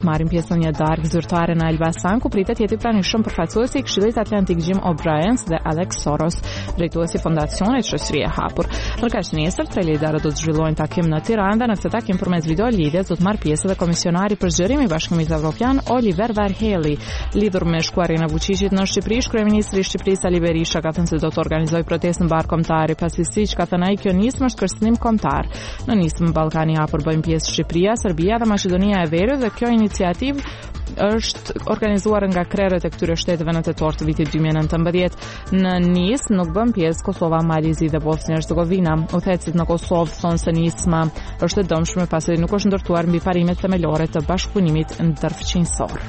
marrin pjesë në një darkë zyrtare në Elbasan, ku pritet jeti pranishëm përfaqësuesi i Këshillit Atlantik Jim O'Brien dhe Alex Soros, drejtuesi i fondacionit Shoqëri e Hapur. Ndërkësh nesër tre liderët do të zhvillojnë takim në Tiranë dhe në këtë takim përmes video lidhjes do të marrë pjesë edhe komisionari për zgjerim i Bashkimit Evropian Oliver Varhelyi. Lidhur me shkuarjen e Vučićit në Shqipëri, kryeministri i Shqipërisë Ali Berisha ka thënë se do të organizojë protestë në barë kombëtare, pasi siç ka thënë ai, kjo nismë është kërcënim kombëtar. Në nismën Ballkani i Hapur bëjnë pjesë Shqipëria, Serbia dhe Maqedonia e Veriut dhe kjo iniciativë është organizuar nga krerët e këtyre shteteve në tetor të vitit 2019. Në nismë nuk bën pjesë Kosova, Malizi dhe Bosnia-Hercegovina. Udhëheqësit në Kosovë thonë se nisma është e dëmshme pasi nuk është ndërtuar mbi parimet themelore të bashkëpunimit ndërfqinjësor.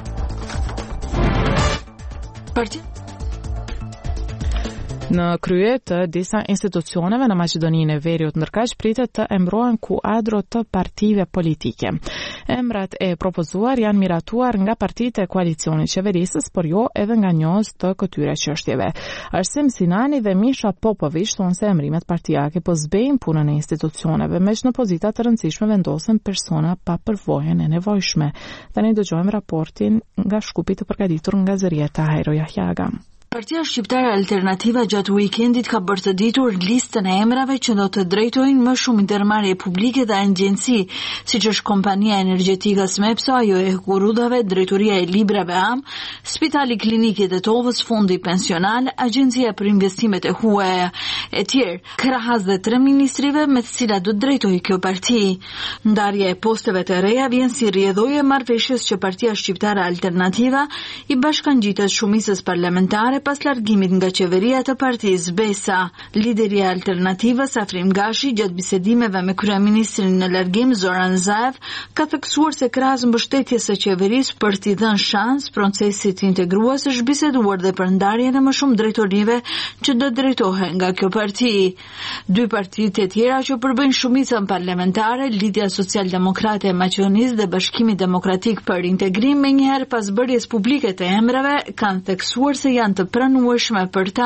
Në krye të disa institucioneve në Maqedoninë e Veriut, ndërkaq pritet të emërohen kuadro të partive politike. Emrat e propozuar janë miratuar nga partitë e koalicionit qeverisës, por jo edhe nga njohës të këtyre çështjeve. Arsim Sinani dhe Misha Popović thonë se emrimet partijake po zbejnë punën e institucioneve, meq në pozita të rëndësishme vendosen persona pa përvojën e nevojshme. Tani dëgjojmë raportin nga shkupi të përgatitur nga Zërieta Hajro Jahjaga. Partia Shqiptare Alternativa gjatë weekendit ka bërë të ditur listën e emrave që do të drejtojnë më shumë ndërmarrje publike dhe agjenci, siç është kompania energjetike Smepso, ajo e Kurudave, drejtoria e librave AM, Spitali Klinik i Tetovës, Fondi Pensional, Agjencia për Investimet e Huaja e tjerë, krahas dhe 3 ministrive me të cilat do të drejtojë kjo parti. Ndarja e posteve të reja vjen si rrjedhojë e marrëveshjes që Partia Shqiptare Alternativa i bashkangjitet shumicës parlamentare pas largimit nga qeveria të partisë BESA. Lideri i Alternativës Afrim Gashi gjatë bisedimeve me kryeministrin në largim Zoran Zaev ka theksuar se krahas mbështetjes së qeverisë për t'i dhënë shans procesit integrues është biseduar dhe për ndarjen e më shumë drejtorive që do drejtohen nga kjo parti. Dy partitë e tjera që përbëjnë shumicën parlamentare, Lidhja Social-Demokrate e Maqedonisë dhe Bashkimi Demokratik për Integrim, menjëherë pas bërjes publike të emrave, kanë theksuar se janë të pranueshme për ta.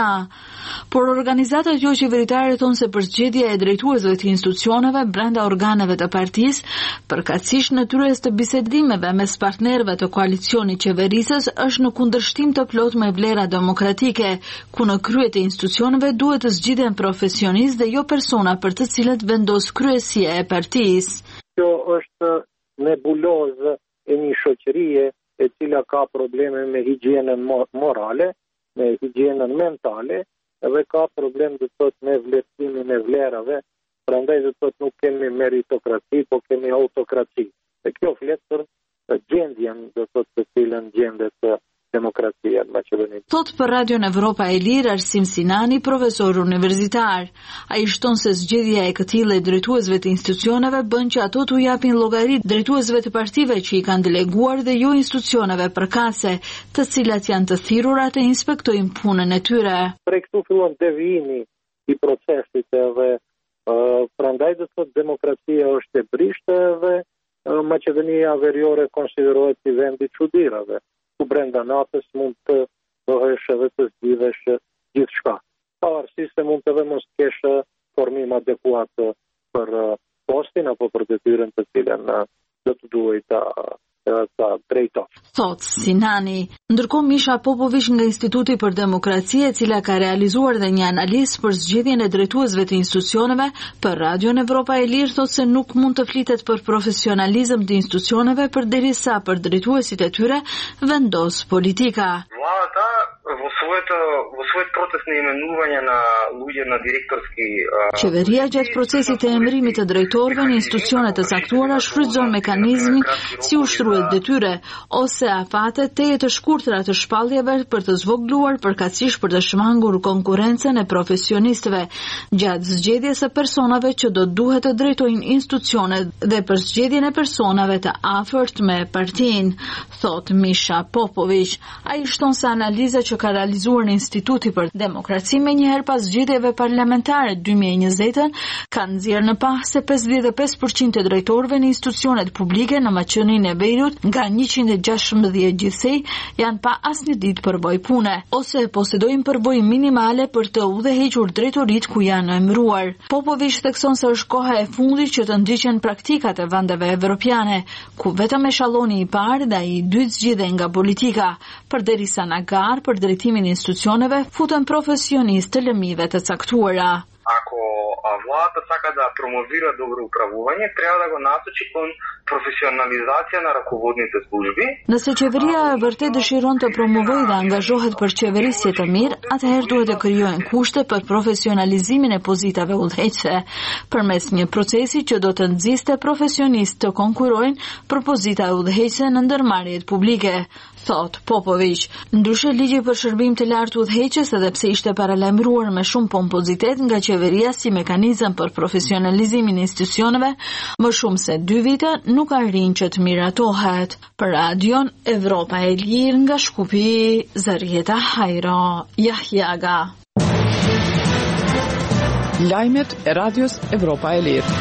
Por organizatat jo qeveritare thonë se përzgjedhja e drejtuesve të institucioneve brenda organeve të partisë, përkatësisht natyrës të bisedimeve mes partnerëve të koalicionit qeverisës, është në kundërshtim të plot me vlera demokratike, ku në krye të institucioneve duhet të zgjidhen profesionistë dhe jo persona për të cilët vendos kryesia e partisë. Kjo është nebulozë e një shoqërie e cila ka probleme me higjienën morale, me higjienën mentale, dhe ka problem dhe të me vlerësimin e vlerave, prandaj dhe të nuk kemi meritokraci, po kemi autokraci. Dhe kjo flet për gjendjen dhe të cilën gjendet demokracia në Maqedoni. Thot për Radion Evropa e Lirë Arsim Sinani, profesor universitar. Ai shton se zgjedhja e këtillë drejtuesve të institucioneve bën që ato t'u japin llogari drejtuesve të partive që i kanë deleguar dhe jo institucioneve përkatëse, të cilat janë të thirrura të inspektojnë punën e tyre. Prej këtu fillon devijimi i procesit dhe prandaj dhe të demokracia është e brishtë dhe Maqedonia Veriore konsiderohet si vend i çuditërave, ku brenda natës mund të bëhesh edhe të zgjidhesh gjithçka. Pavarësisht se mund të dhe mos kesh formim adekuat për postin apo për detyrën të cilën do të duhet ta drejtosh. Thot Sinani. Ndërkohë Misha Popović nga Instituti për Demokraci, e cila ka realizuar dhe një analizë për zgjedhjen e drejtuesve të institucioneve, për Radion Evropa e Lirë thot se nuk mund të flitet për profesionalizëm të institucioneve përderisa për drejtuesit e tyre vendos politika. Во својот процес на именување на луѓе на директорски Qeveria gjatë procesit të emërimit të drejtorëve në institucione të caktuara shfrytëzon mekanizmin si ushtrues detyre ose afate teje të shkurtra të shpalljeve për të zvogëluar përkatësisht për të shmangur konkurrencën e profesionistëve gjatë zgjedhjes së personave që do duhet të drejtojnë institucionet dhe për zgjedhjen e personave të afërt me partinë, thot Misha Popović. Ai shton se analiza që ka realizuar realizuar në Instituti për Demokraci menjëherë pas zgjedhjeve parlamentare 2020 kanë nxjerrë në pa se 55% e drejtorëve në institucionet publike në Maqedoninë e Veriut nga 116 gjithsej janë pa asnjë ditë përvojë pune ose posedojnë përvojë minimale për të udhëhequr drejtoritë ku janë emëruar. Popović thekson se është koha e fundit që të ndiqen praktikat e vendeve evropiane, ku vetëm eshalloni i parë dhe i dytë zgjidhen nga politika, përderisa në garë për drejtimin e institucioneve futen profesionistë të lëmive të caktuara. Ако владата сака да промовира добро управување, треба да го насочи кон професионализација на ръководните служби. Nëse qeveria e vërtet dëshiron të promovojë dhe angazhohet për qeverisje të mirë, atëherë duhet të krijohen kushte për profesionalizimin e pozitave udhëheqëse, përmes një procesi që do të nxjiste profesionistë të konkurrojnë për pozita udhëheqëse në ndërmarrjet publike, thot Popović. Ndryshe ligji për shërbim të lartë udhëheqës, edhe pse ishte paralajmëruar me shumë pompozitet nga qeveria si mekanizëm për profesionalizimin e institucioneve, më shumë se 2 vite nuk arrin që të miratohet. Për Radion Evropa e Lirë nga Shkupi, Zarieta Hajra Jahjaga. Lajmet e Radios Evropa e Lirë.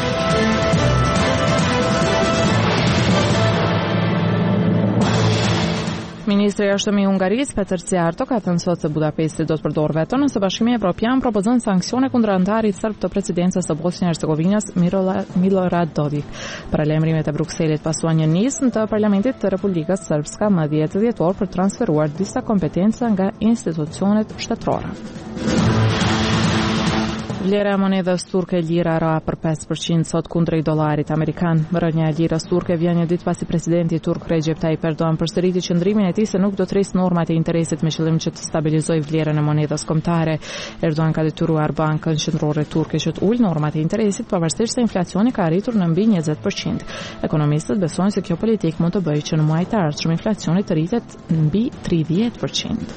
Ministri i Jashtëm i Hungarisë Peter Szijjártó ka thënë sot se Budapesti do të përdorë veto nëse Bashkimi Evropian propozon sanksione kundër anëtarit serb të presidencës së Bosnjë-Hercegovinës Milorad Dodik. Paralajmërimet e Brukselit pasuan një nismë të Parlamentit të Republikës Sërbska më 10 dhjetor për transferuar disa kompetenca nga institucionet shtetërore. Vlera e monedhës turke lira ra për 5% sot kundrejt dollarit amerikan. Rënja e lirës turke vjen një ditë pasi presidenti turk Recep Tayyip Erdogan përsëriti qëndrimin e tij se nuk do të rrisë normat e interesit me qëllim që të stabilizojë vlerën e monedhës kombëtare. Erdogan ka detyruar Bankën Qendrore Turke që të ulë normat e interesit pavarësisht se inflacioni ka arritur në mbi 20%. Ekonomistët besojnë se kjo politikë mund të bëjë që në muajt e ardhshëm inflacioni të rritet mbi 30%.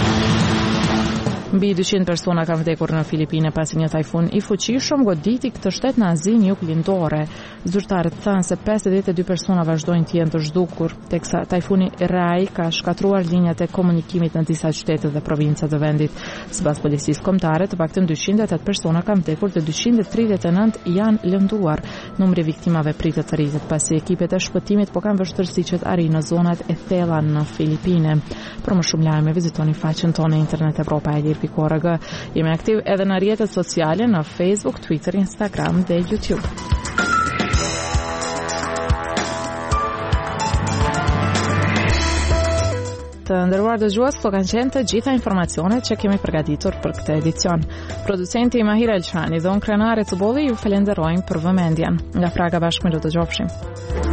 Mbi 200 persona kanë vdekur në Filipine pasi një tajfun i fuqishëm goditi këtë shtet në Azinë Juglindore. Zyrtarët thanë se 52 persona vazhdojnë të jenë të zhdukur, teksa tajfuni Rai ka shkatruar linjat e komunikimit në disa qytete dhe provinca të vendit. Sipas policisë kombëtare, të paktën 208 persona kanë vdekur dhe 239 janë lënduar. Numri i viktimave pritet të rritet pasi ekipet e shpëtimit po kanë vështirësi që të arrijnë në zonat e thella në Filipine. Për më shumë lajme vizitoni faqen tonë internet Evropa e Lirë. Jemi aktiv edhe në rrjetet sociale në Facebook, Twitter, Instagram dhe YouTube. Të nderuar dëgjues, këto kanë qenë të gjitha informacionet që kemi përgatitur për këtë edicion. Producenti Mahira Elshani dhe unë krenare Cubolli ju falenderojmë për vëmendjen. Nga Praga bashkë me do të gjofshim.